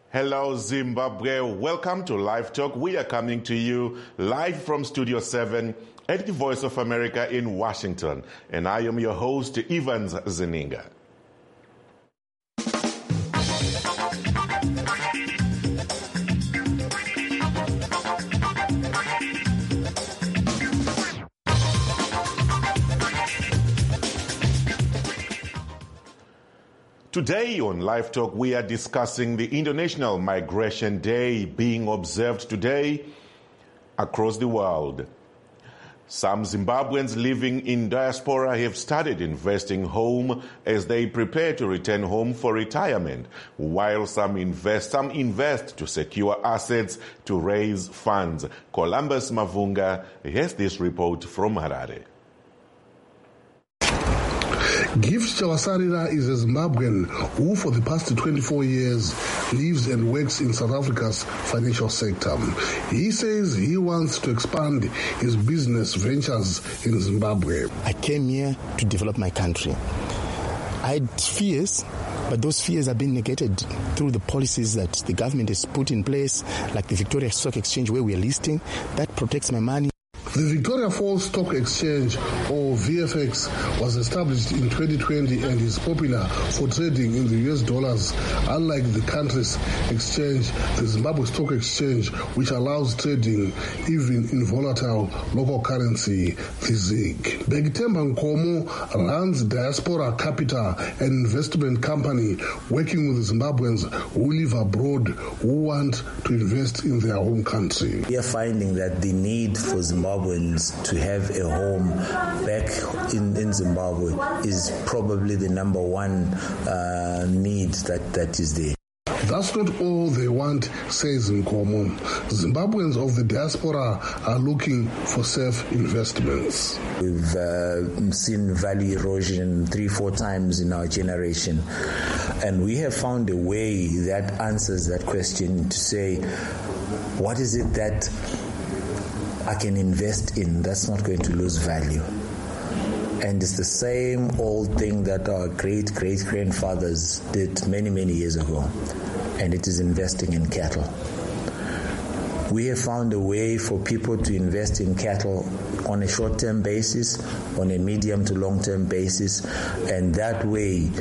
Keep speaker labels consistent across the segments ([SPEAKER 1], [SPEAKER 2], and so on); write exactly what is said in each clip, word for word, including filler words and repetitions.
[SPEAKER 1] Hello, Zimbabwe. Welcome to Live Talk. We are coming to you live from Studio seven at the Voice of America in Washington. And I am your host, Evans Zeninga. Today on Live Talk, we are discussing the International Migration Day being observed today across the world. Some Zimbabweans living in diaspora have started investing home as they prepare to return home for retirement, while some invest, some invest to secure assets to raise funds. Columbus Mavunga has this report from Harare.
[SPEAKER 2] Gift Chawasarira is a Zimbabwean who for the past twenty-four years lives and works in South Africa's financial sector. He says he wants to expand his business ventures in Zimbabwe.
[SPEAKER 3] I came here to develop my country. I had fears, but those fears have been negated through the policies that the government has put in place, like the Victoria Stock Exchange where we are listing. That protects my money.
[SPEAKER 2] The Victoria Falls Stock Exchange, or V F X, was established in twenty twenty and is popular for trading in the U S dollars, unlike the country's exchange, the Zimbabwe Stock Exchange, which allows trading even in volatile local currency, the Z I G. Begitemba Nkomo runs Diaspora Capital, an investment company working with Zimbabweans who live abroad who want to invest in their home country.
[SPEAKER 4] We are finding that the need for Zimbabwe to have a home back in, in Zimbabwe is probably the number one uh, need that, that is there.
[SPEAKER 2] That's not all they want, says Nkomo. Zimbabweans of the diaspora are looking for safe investments.
[SPEAKER 4] We've uh, seen value erosion three, four times in our generation. And we have found a way that answers that question to say, what is it that I can invest in that's not going to lose value? And it's the same old thing that our great-great-grandfathers did many, many years ago, and it is investing in cattle. We have found a way for people to invest in cattle on a short-term basis, on a medium to long-term basis, and that way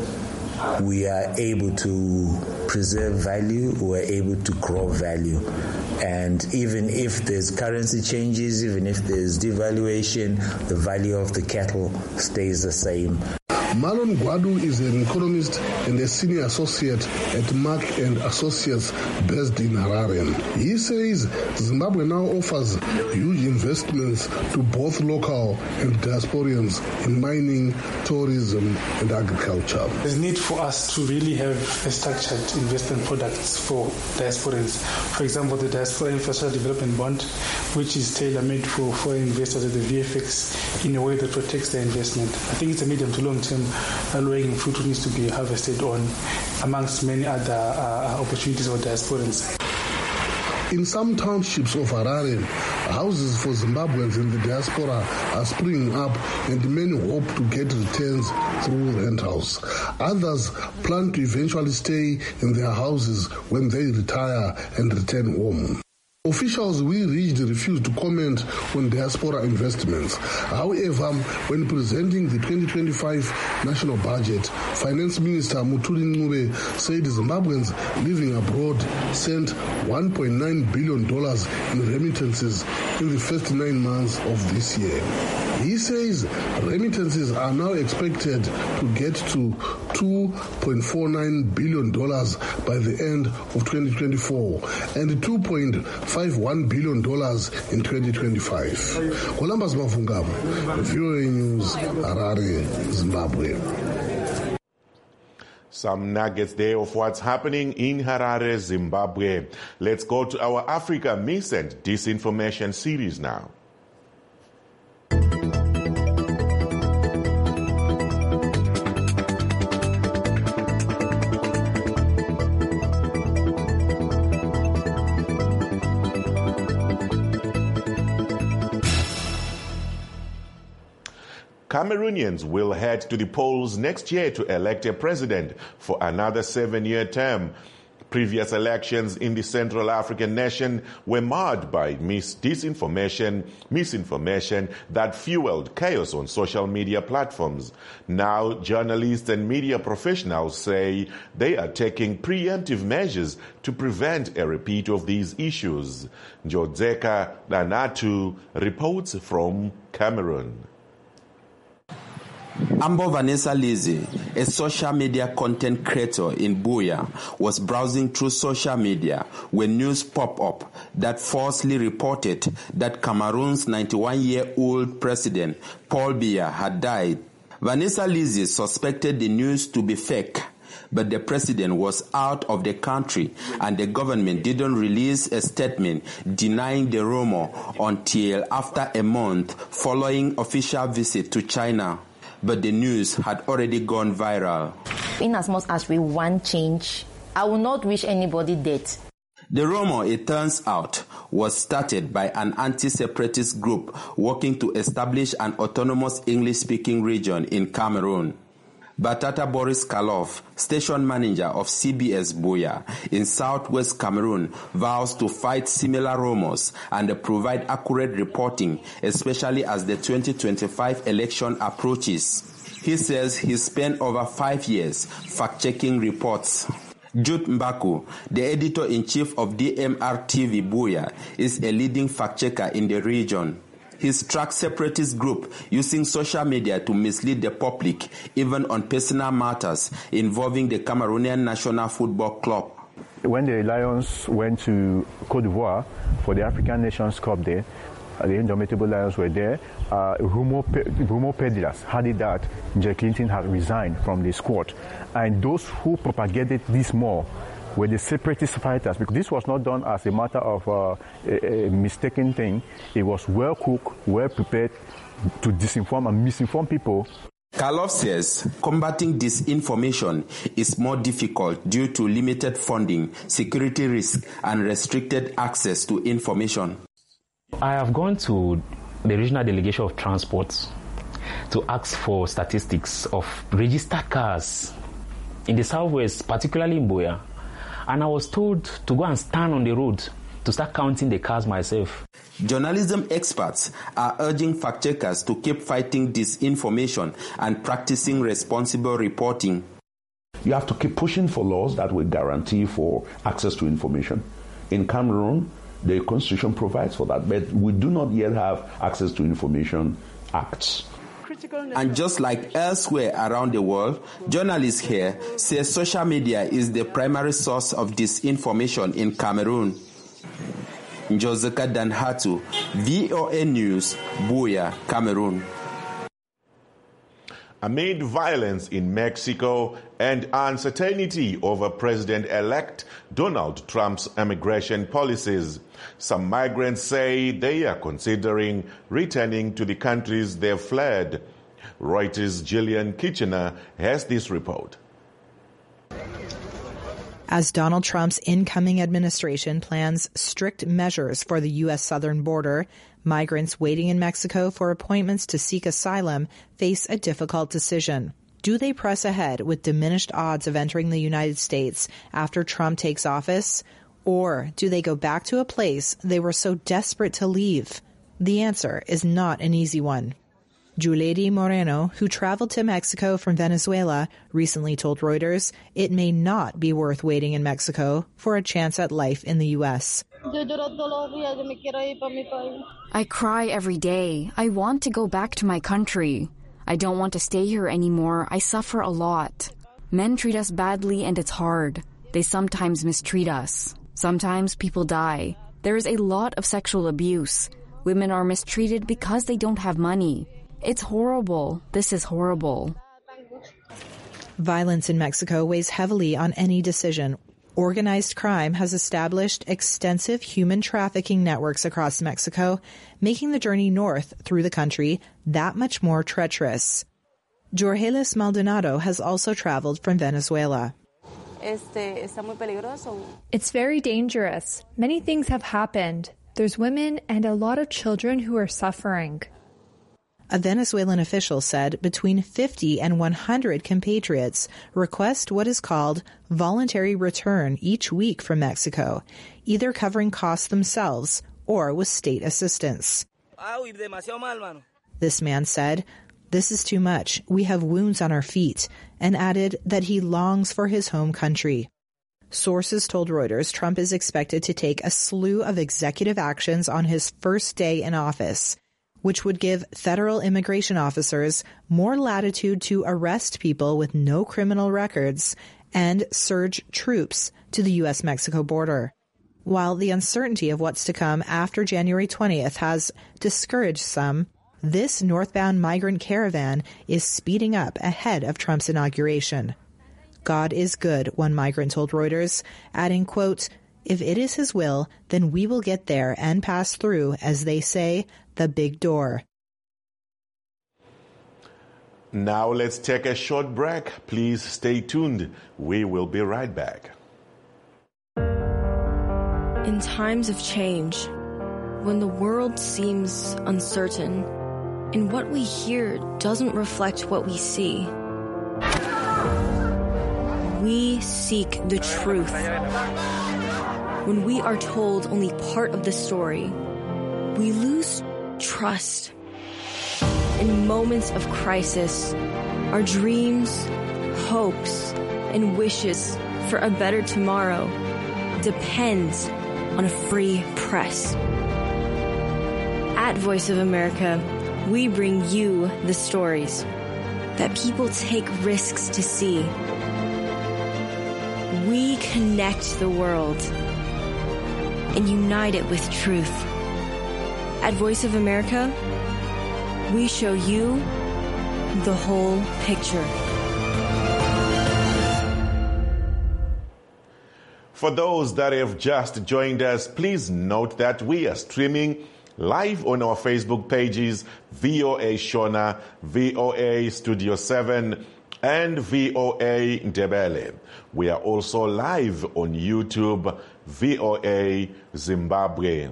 [SPEAKER 4] we are able to preserve value, we are able to grow value. And even if there's currency changes, even if there's devaluation, the value of the cattle stays the same.
[SPEAKER 2] Marlon Guadu is an economist and a senior associate at Mark and Associates based in Harare. He says Zimbabwe now offers huge investments to both local and diasporians in mining, tourism and agriculture.
[SPEAKER 5] There's need for us to really have a structured investment products for diasporans. For example, the Diaspora Infrastructure Development Bond, which is tailor-made for foreign investors at the V F X in a way that protects their investment. I think it's a medium to long-term low-hanging fruit needs to be harvested on, amongst many other uh, opportunities for diasporans.
[SPEAKER 2] In some townships of Harare, houses for Zimbabweans in the diaspora are springing up and many hope to get returns through rentals. Others plan to eventually stay in their houses when they retire and return home. Officials we reached refused to comment on diaspora investments. However, when presenting the twenty twenty-five national budget, Finance Minister Mutuli Ncube said Zimbabweans living abroad sent one point nine billion dollars in remittances in the first nine months of this year. He says remittances are now expected to get to two point four nine billion dollars by the end of twenty twenty-four and two point five one billion dollars in twenty twenty-five. Columbus Mavunga, V O A News, Harare, Zimbabwe.
[SPEAKER 1] Some nuggets there of what's happening in Harare, Zimbabwe. Let's go to our Africa Myths and Disinformation series now. Cameroonians will head to the polls next year to elect a president for another seven-year term. Previous elections in the Central African nation were marred by mis- disinformation, misinformation that fueled chaos on social media platforms. Now, journalists and media professionals say they are taking preemptive measures to prevent a repeat of these issues. Njodzeka Danatu reports from Cameroon.
[SPEAKER 6] Ambo Vanessa Lizzie, a social media content creator in Buea, was browsing through social media when news popped up that falsely reported that Cameroon's ninety-one-year-old president, Paul Biya, had died. Vanessa Lizzie suspected the news to be fake, but the president was out of the country and the government didn't release a statement denying the rumor until after a month following official visit to China. But the news had already gone viral.
[SPEAKER 7] In as much as we want change, I will not wish anybody death.
[SPEAKER 6] The rumor, it turns out, was started by an anti-separatist group working to establish an autonomous English-speaking region in Cameroon. Batata Boris Kalov, station manager of C B S Buea in southwest Cameroon, vows to fight similar rumors and provide accurate reporting, especially as the twenty twenty-five election approaches. He says he spent over five years fact-checking reports. Jude Mbaku, the editor-in-chief of D M R T V Buea, is a leading fact-checker in the region. He's tracked separatist group using social media to mislead the public, even on personal matters involving the Cameroonian National Football Club.
[SPEAKER 8] When the Lions went to Côte d'Ivoire for the African Nations Cup there, uh, the Indomitable Lions were there. Uh, rumor, rumor peddlers had it that Jay Clinton had resigned from the squad. And those who propagated this more were the separatist fighters, because this was not done as a matter of uh, a, a mistaken thing. It was well cooked, well prepared to disinform and misinform people.
[SPEAKER 6] Kalov says combating disinformation is more difficult due to limited funding, security risk, and restricted access to information.
[SPEAKER 9] I have gone to the regional delegation of transport to ask for statistics of registered cars in the southwest, particularly in Buea. And I was told to go and stand on the road to start counting the cars myself.
[SPEAKER 6] Journalism experts are urging fact-checkers to keep fighting disinformation and practicing responsible reporting.
[SPEAKER 10] You have to keep pushing for laws that will guarantee for access to information. In Cameroon, the constitution provides for that, but we do not yet have access to information acts.
[SPEAKER 6] And just like elsewhere around the world, journalists here say social media is the primary source of disinformation in Cameroon. Njodzeka Danhatu, V O A News, Buea, Cameroon.
[SPEAKER 1] Amid violence in Mexico and uncertainty over President-elect Donald Trump's immigration policies, some migrants say they are considering returning to the countries they've fled. Reuters' Gillian Kitchener has this report.
[SPEAKER 11] As Donald Trump's incoming administration plans strict measures for the U S southern border, migrants waiting in Mexico for appointments to seek asylum face a difficult decision. Do they press ahead with diminished odds of entering the United States after Trump takes office? Or do they go back to a place they were so desperate to leave? The answer is not an easy one. Juledi Moreno, who traveled to Mexico from Venezuela, recently told Reuters it may not be worth waiting in Mexico for a chance at life in the U S.
[SPEAKER 12] I cry every day. I want to go back to my country. I don't want to stay here anymore. I suffer a lot. Men treat us badly and it's hard. They sometimes mistreat us. Sometimes people die. There is a lot of sexual abuse. Women are mistreated because they don't have money. It's horrible. This is horrible.
[SPEAKER 11] Violence in Mexico weighs heavily on any decision. Organized crime has established extensive human trafficking networks across Mexico, making the journey north through the country that much more treacherous. Jorgelis Maldonado has also traveled from Venezuela.
[SPEAKER 13] It's very dangerous. Many things have happened. There's women and a lot of children who are suffering.
[SPEAKER 11] A Venezuelan official said between fifty and one hundred compatriots request what is called voluntary return each week from Mexico, either covering costs themselves or with state assistance. This man said, "This is too much. We have wounds on our feet," and added that he longs for his home country. Sources told Reuters Trump is expected to take a slew of executive actions on his first day in office, which would give federal immigration officers more latitude to arrest people with no criminal records and surge troops to the U S Mexico border. While the uncertainty of what's to come after January twentieth has discouraged some, this northbound migrant caravan is speeding up ahead of Trump's inauguration. God is good, one migrant told Reuters, adding, quote, "If it is his will, then we will get there and pass through, as they say, the big door."
[SPEAKER 1] Now let's take a short break. Please stay tuned. We will be right back.
[SPEAKER 14] In times of change, when the world seems uncertain and what we hear doesn't reflect what we see, we seek the truth. When we are told only part of the story, we lose trust. In moments of crisis, our dreams, hopes, and wishes for a better tomorrow depends on a free press. At Voice of America, we bring you the stories that people take risks to see. We connect the world and unite it with truth. At Voice of America, we show you the whole picture.
[SPEAKER 1] For those that have just joined us, please note that we are streaming live on our Facebook pages, V O A Shona, V O A Studio seven, and V O A Ndebele. We are also live on YouTube, V O A Zimbabwe.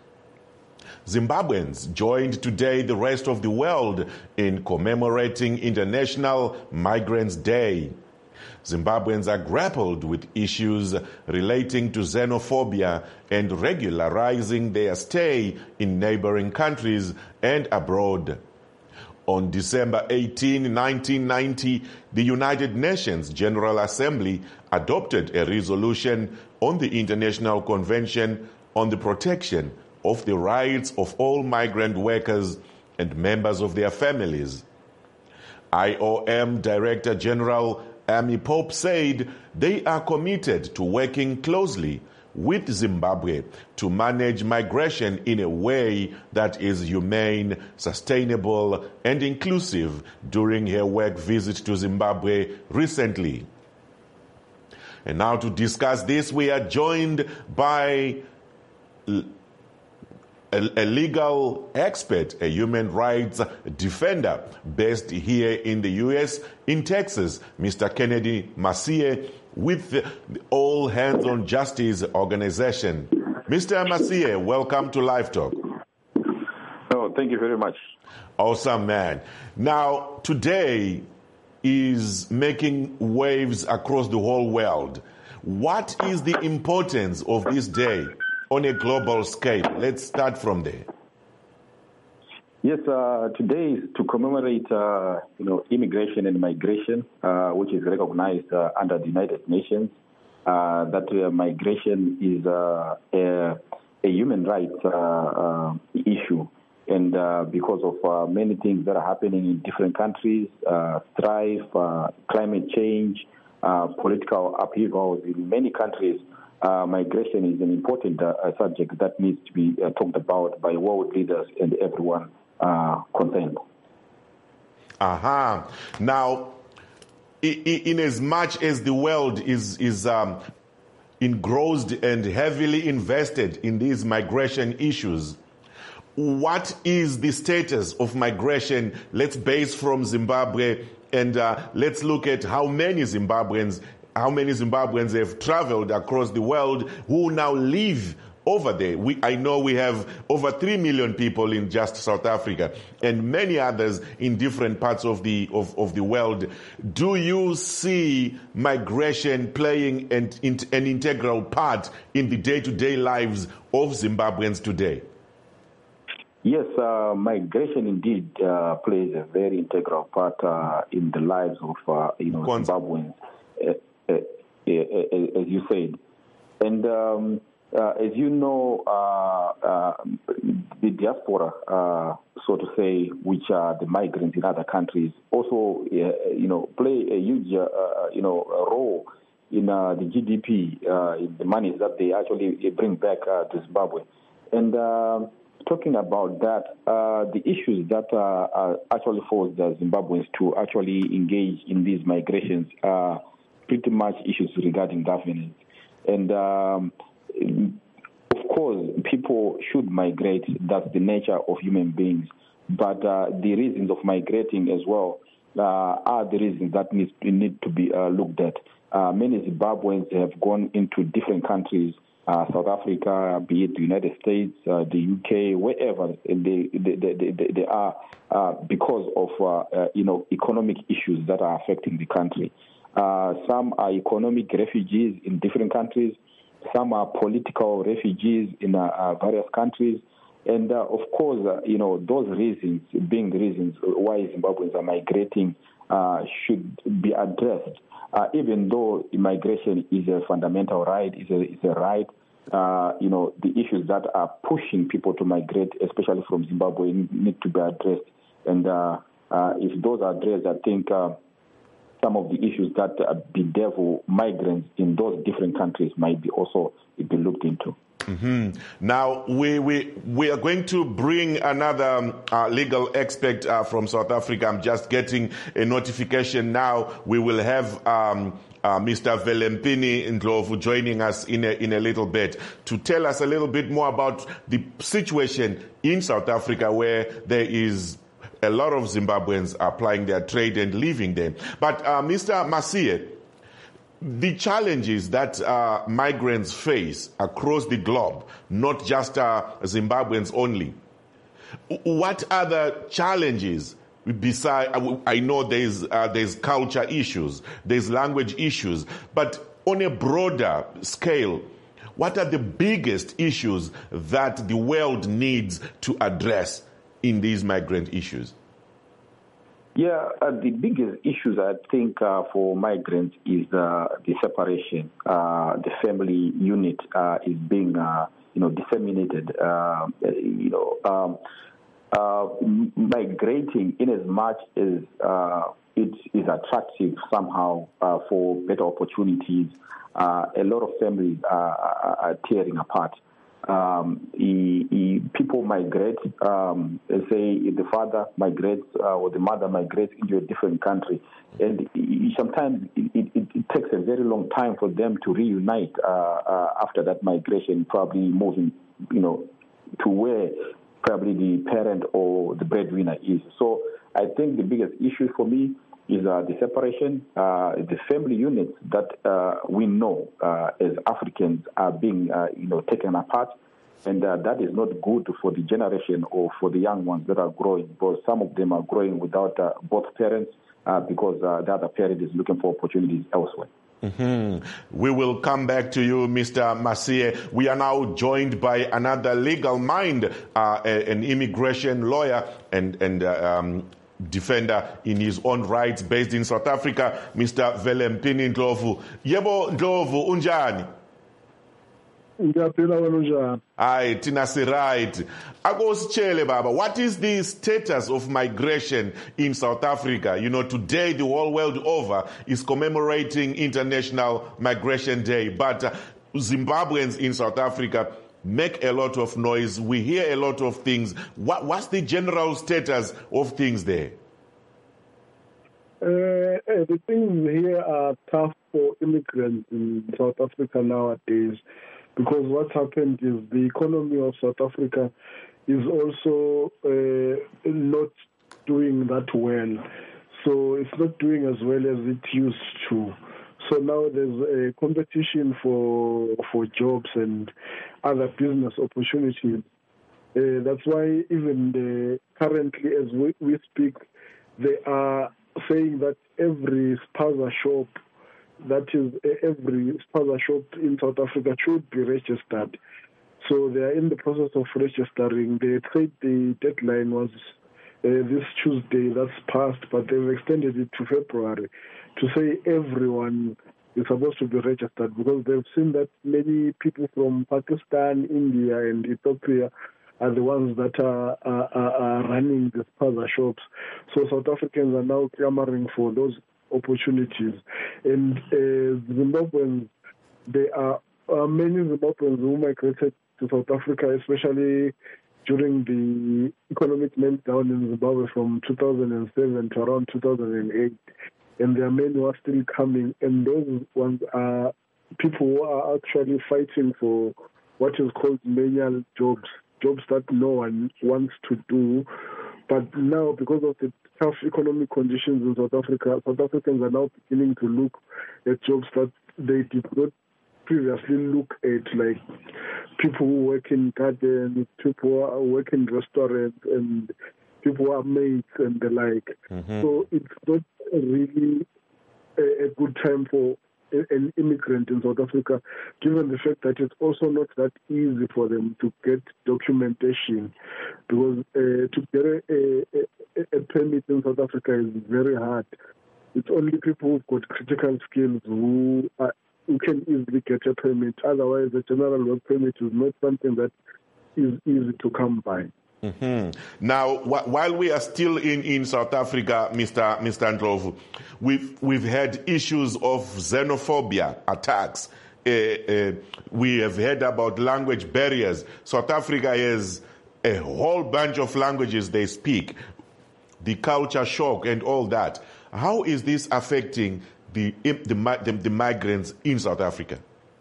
[SPEAKER 1] Zimbabweans joined today the rest of the world in commemorating International Migrants' Day. Zimbabweans are grappled with issues relating to xenophobia and regularizing their stay in neighboring countries and abroad. On December eighteenth, nineteen ninety, the United Nations General Assembly adopted a resolution on the International Convention on the Protection of the Rights of All Migrant Workers and Members of Their Families. I O M Director General Amy Pope said they are committed to working closely with Zimbabwe to manage migration in a way that is humane, sustainable, and inclusive during her work visit to Zimbabwe recently. And now to discuss this, we are joined by a, a legal expert, a human rights defender based here in the U S, in Texas, Mister Kennedy Macié, with the All Hands on Justice organization. Mister Macié, welcome to Live Talk.
[SPEAKER 15] Oh, thank you very much.
[SPEAKER 1] Awesome, man. Now, today is making waves across the whole world. What is the importance of this day on a global scale? Let's start from there.
[SPEAKER 15] Yes, uh, today is to commemorate, uh, you know, immigration and migration, uh, which is recognized uh, under the United Nations. Uh, that uh, migration is uh, a, a human rights uh, uh, issue, and uh, because of uh, many things that are happening in different countries, uh, strife, uh, climate change, uh, political upheavals in many countries. Uh, migration is an important uh, subject that needs to be uh, talked about by world leaders and everyone uh, concerned.
[SPEAKER 1] Aha. Uh-huh. Now, in as much as the world is is um, engrossed and heavily invested in these migration issues, what is the status of migration? Let's base from Zimbabwe, and uh, let's look at how many Zimbabweans How many Zimbabweans have traveled across the world who now live over there. We, I know we have over three million people in just South Africa and many others in different parts of the of, of the world. Do you see migration playing an, an integral part in the day-to-day lives of Zimbabweans today?
[SPEAKER 15] Yes, uh, migration indeed uh, plays a very integral part uh, in the lives of uh, you know Zimbabweans, uh, uh, uh, as you said, and. Um, Uh, as you know, uh, uh, the diaspora, uh, so to say, which are the migrants in other countries, also, uh, you know, play a huge, uh, you know, role in uh, the G D P, uh, in the money that they actually bring back uh, to Zimbabwe. And uh, talking about that, uh, the issues that uh, are actually forced the Zimbabweans to actually engage in these migrations are pretty much issues regarding governance. And um, of course, people should migrate. That's the nature of human beings. But uh, the reasons of migrating as well uh, are the reasons that need, need to be uh, looked at. Uh, many Zimbabweans have gone into different countries, uh, South Africa, be it the United States, uh, the U K, wherever they, they, they, they, they are, uh, because of uh, uh, you know economic issues that are affecting the country. Uh, some are economic refugees in different countries. Some are political refugees in uh, uh, various countries. And, uh, of course, uh, you know, those reasons, being the reasons why Zimbabweans are migrating, uh, should be addressed. Uh, even though immigration is a fundamental right, is a, is a right, uh, you know, the issues that are pushing people to migrate, especially from Zimbabwe, need to be addressed. And uh, uh, if those are addressed, I think... Uh, some of the issues that uh, bedevil migrants in those different countries might be also be looked into.
[SPEAKER 1] Mm-hmm. Now, we, we we are going to bring another um, uh, legal expert uh, from South Africa. I'm just getting a notification now. We will have um, uh, Mister Velempini Ndlovu joining us in a, in a little bit to tell us a little bit more about the situation in South Africa, where there is a lot of Zimbabweans applying their trade and living there. But uh, Mister Masie, the challenges that uh, migrants face across the globe, not just uh, Zimbabweans only, what other challenges besides, I know there's, uh, there's culture issues, there's language issues, but on a broader scale, what are the biggest issues that the world needs to address in these migrant issues?
[SPEAKER 15] Yeah, uh, the biggest issues I think uh, for migrants is uh, the separation. Uh, the family unit uh, is being, uh, you know, disseminated. Uh, you know, um, uh, migrating in as much as uh, it is attractive somehow uh, for better opportunities. Uh, a lot of families are, are, are tearing apart. Um, he, he, people migrate, um, say the father migrates uh, or the mother migrates into a different country, and he, sometimes it, it, it takes a very long time for them to reunite uh, uh, after that migration, probably moving, you know, to where probably the parent or the breadwinner is. So I think the biggest issue for me is uh, the separation, uh, the family units that uh, we know uh, as Africans are being, uh, you know, taken apart, and uh, that is not good for the generation or for the young ones that are growing. Because some of them are growing without uh, both parents uh, because uh, the other parent is looking for opportunities elsewhere.
[SPEAKER 1] Mm-hmm. We will come back to you, Mister Masie. We are now joined by another legal mind, uh, an immigration lawyer and and. Uh, um, defender in his own rights based in South Africa, Mister Velempini Ndlovu. Yebo Ndlovu, unjani?
[SPEAKER 16] Ngiyaphila wena unjani?
[SPEAKER 1] Hayi, tina si right. Akositshele baba, what is the status of migration in South Africa? You know, today the whole world over is commemorating International Migration Day, but uh, Zimbabweans in South Africa make a lot of noise. We hear a lot of things. What, what's the general status of things there?
[SPEAKER 16] Uh, the things here are tough for immigrants in South Africa nowadays, because what's happened is the economy of South Africa is also uh, not doing that well. So it's not doing as well as it used to. So now there's a competition for for jobs and other business opportunities. Uh, that's why even the, currently, as we, we speak, they are saying that every spaza shop, that is every spaza shop in South Africa, should be registered. So they are in the process of registering. They said the deadline was uh, this Tuesday, that's passed, but they've extended it to February to say everyone is supposed to be registered, because they've seen that many people from Pakistan, India, and Ethiopia are the ones that are, are, are running the spaza shops. So South Africans are now clamoring for those opportunities. And uh, Zimbabweans, there are uh, many Zimbabweans who migrated to South Africa, especially during the economic meltdown in Zimbabwe from two thousand seven to around two thousand eight. And there are many who are still coming, and those ones are people who are actually fighting for what is called menial jobs, jobs that no one wants to do. But now, because of the tough economic conditions in South Africa, South Africans are now beginning to look at jobs that they did not previously look at, like people who work in gardens, people who are work in restaurants, and people who are maids and the like. Mm-hmm. So it's not really a, a good time for an immigrant in South Africa, given the fact that it's also not that easy for them to get documentation, because uh, to get a, a, a permit in South Africa is very hard. It's only people who've got critical skills who are, who can easily get a permit. Otherwise, a general work permit is not something that is easy to come by.
[SPEAKER 1] Mm-hmm. Now, wh- while we are still in, in South Africa, Mister Mister Ndlovu, we've we've had issues of xenophobia attacks. Uh, uh, we have heard about language barriers. South Africa has a whole bunch of languages they speak, the culture shock and all that. How is this affecting the the, the, the migrants in South Africa?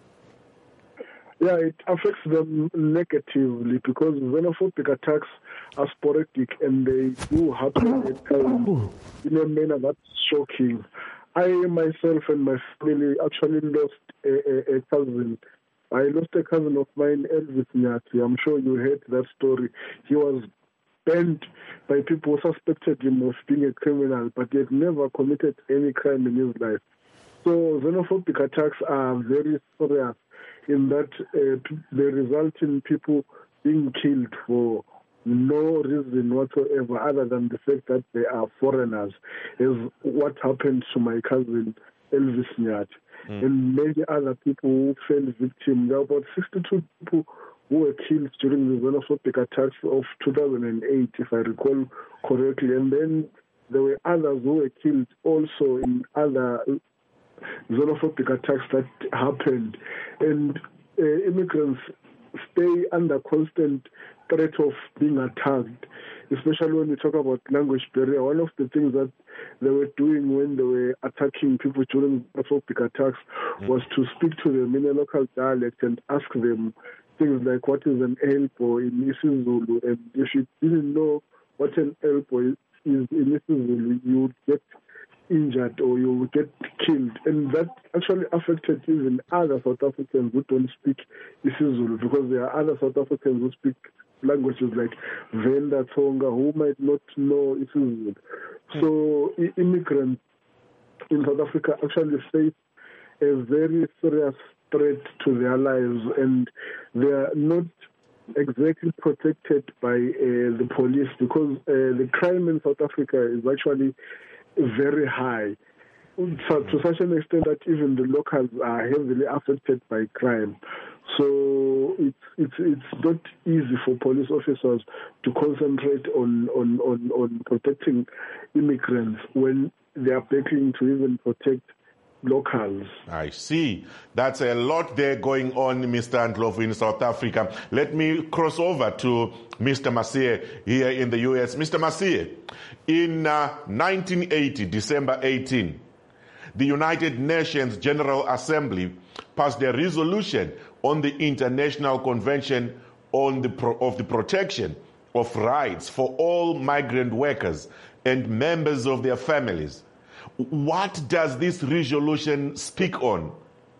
[SPEAKER 16] Yeah, it affects them negatively, because xenophobic attacks are sporadic and they do happen at times in a manner that's shocking. I myself and my family actually lost a, a, a cousin. I lost a cousin of mine, Elvis Nyati. I'm sure you heard that story. He was banned by people who suspected him of being a criminal, but he had never committed any crime in his life. So xenophobic attacks are very serious, in that uh, they result in people being killed for no reason whatsoever other than the fact that they are foreigners, is what happened to my cousin Elvis Nyati. Mm. And many other people who fell victim. There are about sixty-two people who were killed during the xenophobic attacks of two thousand eight, if I recall correctly. And then there were others who were killed also in other xenophobic attacks that happened. And uh, immigrants stay under constant threat of being attacked, especially when we talk about language barrier. One of the things that they were doing when they were attacking people during xenophobic attacks mm. was to speak to them in a local dialect and ask them things like, what is an elbow in isiZulu? And if you didn't know what an elbow is in isiZulu, you would get injured or you would get killed. And that actually affected even other South Africans who don't speak isiZulu, because there are other South Africans who speak languages like Venda, Tonga, who might not know isiZulu. Mm. So immigrants in South Africa actually face a very serious threat to their lives, and they are not exactly protected by uh, the police, because uh, the crime in South Africa is actually very high, so to such an extent that even the locals are heavily affected by crime. So it's it's it's not easy for police officers to concentrate on on, on, on protecting immigrants when they are begging to even protect locals.
[SPEAKER 1] I see. That's a lot there going on, Mister Ndlovu, in South Africa. Let me cross over to Mister Masie here in the U S. Mister Masie, in uh, nineteen eighty, December eighteenth, the United Nations General Assembly passed a resolution on the International Convention on the Pro- of the Protection of Rights for all migrant workers and members of their families. what does this resolution speak on?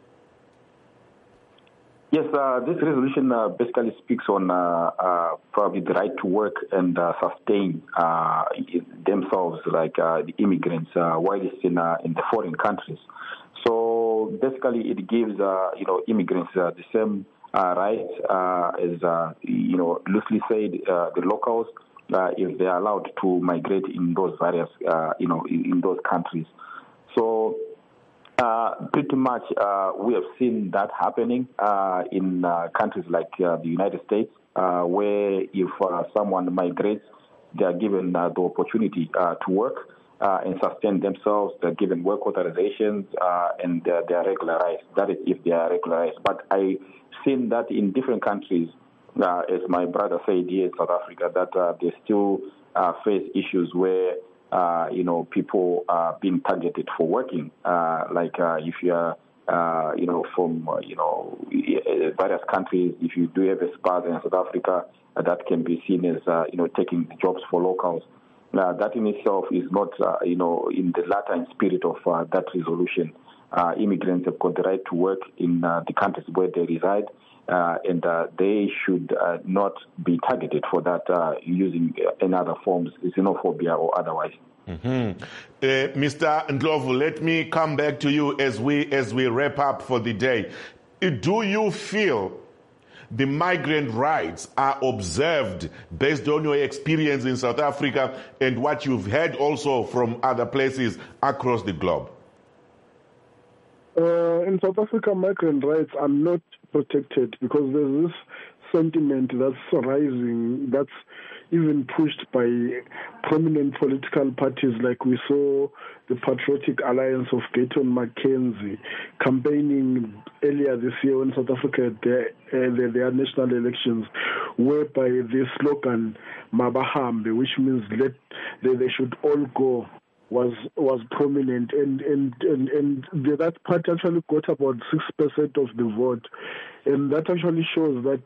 [SPEAKER 15] Yes, uh, this resolution uh, basically speaks on uh, uh, probably the right to work and uh, sustain uh, themselves, like uh, the immigrants, uh, while it's in uh, in the foreign countries. So basically, it gives uh, you know immigrants uh, the same uh, rights uh, as uh, you know loosely said uh, the locals uh, if they are allowed to migrate in those various uh, you know in, in those countries. So. Uh, pretty much, uh, we have seen that happening uh, in uh, countries like uh, the United States, uh, where if uh, someone migrates, they are given uh, the opportunity uh, to work uh, and sustain themselves. They're given work authorizations uh, and uh, they are regularized. That is, if they are regularized. But I've seen that in different countries, uh, as my brother said here in South Africa, that uh, they still uh, face issues where Uh, you know, people are being targeted for working. Uh, like uh, if you are, uh, you know, from, uh, you know, various countries, if you do have a spouse in South Africa, uh, that can be seen as, uh, you know, taking jobs for locals. Uh, that in itself is not, uh, you know, in the latter and spirit of uh, that resolution. Uh, immigrants have got the right to work in uh, the countries where they reside. Uh, and uh, they should uh, not be targeted for that uh, using uh, in other forms, xenophobia or otherwise.
[SPEAKER 1] Mm-hmm. Uh, Mister Ndlovu, let me come back to you as we as we wrap up for the day. Do you feel the migrant rights are observed based on your experience in South Africa and what you've heard also from other places across the globe?
[SPEAKER 16] Uh, in South Africa, migrant rights are not protected because there's this sentiment that's rising, that's even pushed by prominent political parties, like we saw the Patriotic Alliance of Gayton McKenzie campaigning earlier this year when South Africa had their, uh, their, their national elections, whereby the slogan Mabahambe, which means let they, they should all go, was was prominent, and and and, and the, that party actually got about six percent of the vote, and that actually shows that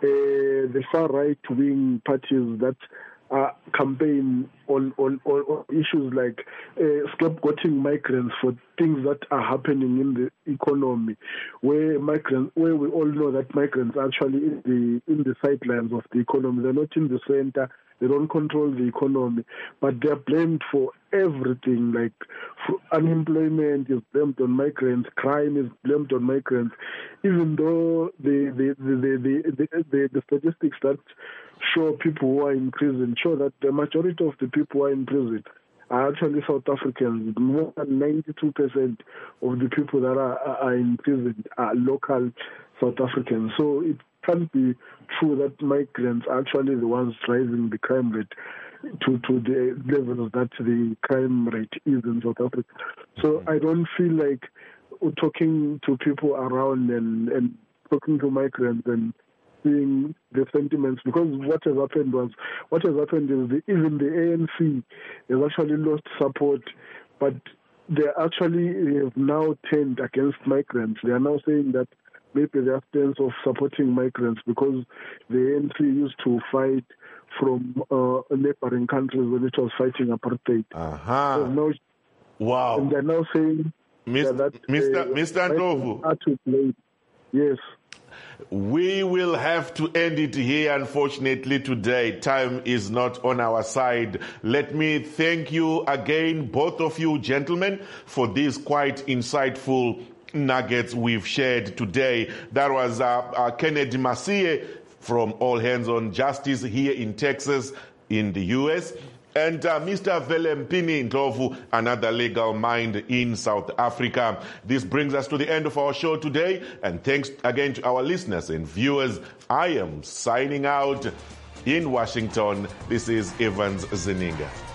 [SPEAKER 16] uh, the far right wing parties that uh, campaign on, on, on, on issues like uh, scapegoating migrants for things that are happening in the economy, where migrants, where we all know that migrants are actually in the in the sidelines of the economy. They're not in the center. They don't control the economy, but they're blamed for everything. Like for unemployment is blamed on migrants, crime is blamed on migrants, even though the the the the, the, the, the statistics that show people who are in prison show that the majority of the people who are in prison are actually South Africans. More than ninety-two percent of the people that are, are in prison are local South Africans. So it can't be true that migrants are actually the ones driving the crime rate to, to the levels that the crime rate is in South Africa. So I don't feel like talking to people around and, and talking to migrants and seeing the sentiments, because what has happened was, what has happened is the, even the A N C has actually lost support, but they actually have now turned against migrants. They are now saying that maybe their stance of supporting migrants because the A N C used to fight from uh, neighboring countries when it was fighting apartheid.
[SPEAKER 1] Uh-huh.
[SPEAKER 16] So now,
[SPEAKER 1] wow.
[SPEAKER 16] And they're now saying
[SPEAKER 1] Mister
[SPEAKER 16] that
[SPEAKER 1] Mister
[SPEAKER 16] Uh,
[SPEAKER 1] Mister Ndlovu.
[SPEAKER 16] are to play. Yes.
[SPEAKER 1] We will have to end it here, unfortunately, today. Time is not on our side. Let me thank you again, both of you gentlemen, for these quite insightful nuggets we've shared today. That was uh, uh, Kennedy Masie from All Hands on Justice here in Texas, in the U S, and uh, Mister Velempini Ndlovu, another legal mind in South Africa. This brings us to the end of our show today, and thanks again to our listeners and viewers. I am signing out in Washington. This is Evans Zeninga.